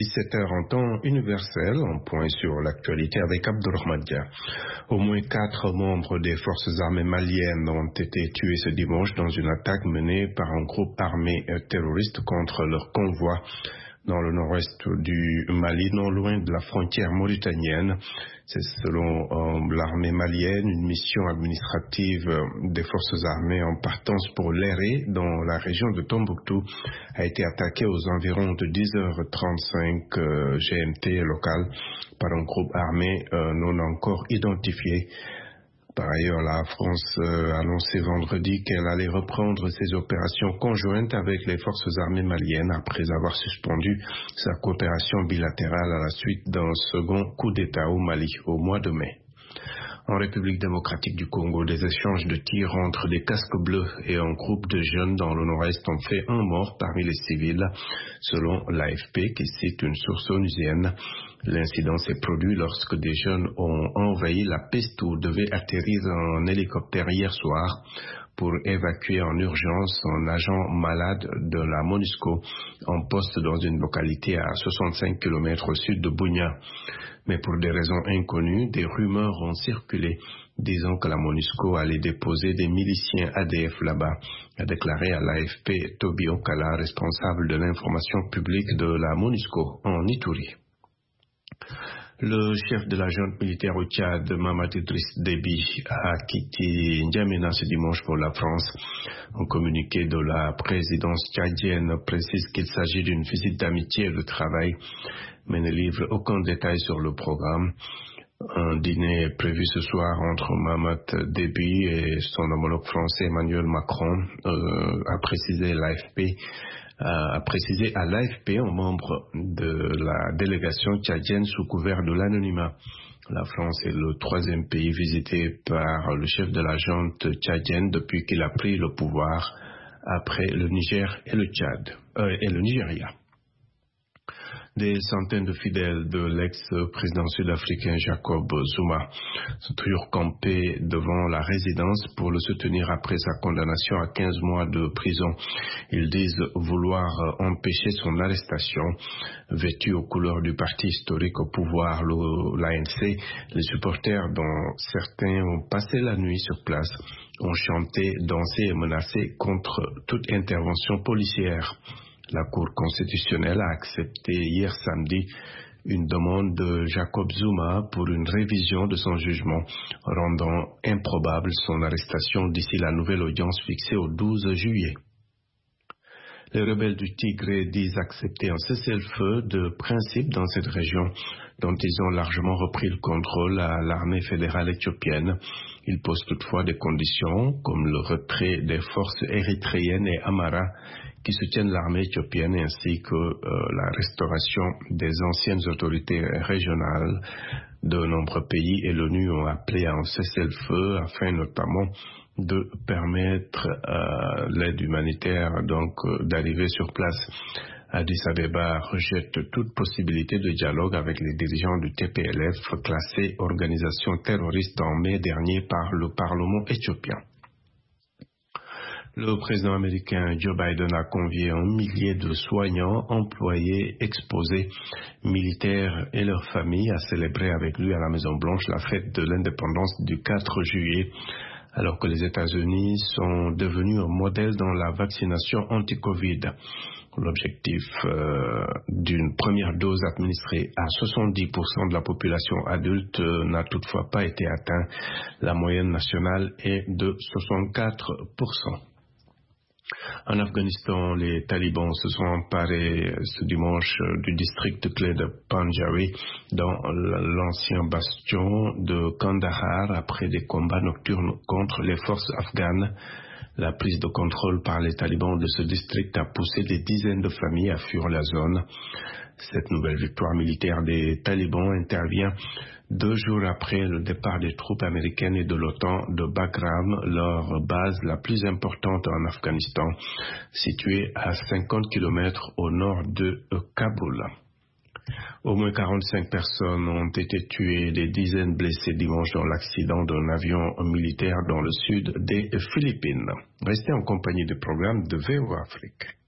17h en temps universel, en point sur l'actualité avec Abdourahmane Dia. Au moins 4 membres des forces armées maliennes ont été tués ce dimanche dans une attaque menée par un groupe armé terroriste contre leur convoi dans le nord-ouest du Mali, non loin de la frontière mauritanienne. C'est selon l'armée malienne, une mission administrative des forces armées en partance pour l'Éré, dans la région de Tombouctou, a été attaquée aux environs de 10h35 GMT local par un groupe armé non encore identifié. Par ailleurs, la France a annoncé vendredi qu'elle allait reprendre ses opérations conjointes avec les forces armées maliennes après avoir suspendu sa coopération bilatérale à la suite d'un second coup d'État au Mali au mois de mai. En République démocratique du Congo, des échanges de tirs entre des casques bleus et un groupe de jeunes dans le nord-est ont fait un mort parmi les civils, selon l'AFP qui cite une source onusienne. L'incident s'est produit lorsque des jeunes ont envahi la piste où devait atterrir un hélicoptère hier soir pour évacuer en urgence un agent malade de la MONUSCO en poste dans une localité à 65 km au sud de Bunia. Mais pour des raisons inconnues, des rumeurs ont circulé disant que la MONUSCO allait déposer des miliciens ADF là-bas, a déclaré à l'AFP Toby Okala, responsable de l'information publique de la MONUSCO en Ituri. Le chef de la junte militaire au Tchad, Mahamat Idriss Déby, a quitté N'Djamena ce dimanche pour la France. Un communiqué de la présidence tchadienne précise qu'il s'agit d'une visite d'amitié et de travail, mais ne livre aucun détail sur le programme. Un dîner est prévu ce soir entre Mahamat Déby et son homologue français Emmanuel Macron, a précisé à l'AFP, un membre de la délégation tchadienne sous couvert de l'anonymat. La France est le 3e pays visité par le chef de la junte tchadienne depuis qu'il a pris le pouvoir, après le Niger et le Tchad et le Nigeria. Des centaines de fidèles de l'ex-président sud-africain Jacob Zuma sont toujours campés devant la résidence pour le soutenir après sa condamnation à 15 mois de prison. Ils disent vouloir empêcher son arrestation. Vêtus aux couleurs du parti historique au pouvoir, l'ANC, les supporters dont certains ont passé la nuit sur place ont chanté, dansé et menacé contre toute intervention policière. La Cour constitutionnelle a accepté hier samedi une demande de Jacob Zuma pour une révision de son jugement, rendant improbable son arrestation d'ici la nouvelle audience fixée au 12 juillet. Les rebelles du Tigré disent accepter un cessez-le-feu de principe dans cette région, dont ils ont largement repris le contrôle à l'armée fédérale éthiopienne. Ils posent toutefois des conditions, comme le retrait des forces érythréennes et Amara, qui soutiennent l'armée éthiopienne, ainsi que la restauration des anciennes autorités régionales. De nombreux pays et l'ONU ont appelé à un cessez-le-feu afin notamment de permettre l'aide humanitaire d'arriver sur place. Addis Abeba rejette toute possibilité de dialogue avec les dirigeants du TPLF, classé organisation terroriste en mai dernier par le Parlement éthiopien. Le président américain Joe Biden a convié 1 millier de soignants, employés, exposés, militaires et leurs familles à célébrer avec lui à la Maison-Blanche la fête de l'indépendance du 4 juillet, alors que les États-Unis sont devenus un modèle dans la vaccination anti-Covid. L'objectif d'une première dose administrée à 70% de la population adulte n'a toutefois pas été atteint. La moyenne nationale est de 64%. En Afghanistan, les talibans se sont emparés ce dimanche du district clé de Panjshir, dans l'ancien bastion de Kandahar, après des combats nocturnes contre les forces afghanes. La prise de contrôle par les talibans de ce district a poussé des dizaines de familles à fuir la zone. Cette nouvelle victoire militaire des talibans intervient 2 jours après le départ des troupes américaines et de l'OTAN de Bagram, leur base la plus importante en Afghanistan, située à 50 km au nord de Kaboul. Au moins 45 personnes ont été tuées et des dizaines blessées dimanche dans l'accident d'un avion militaire dans le sud des Philippines. Restez en compagnie du programme de VOA Afrique.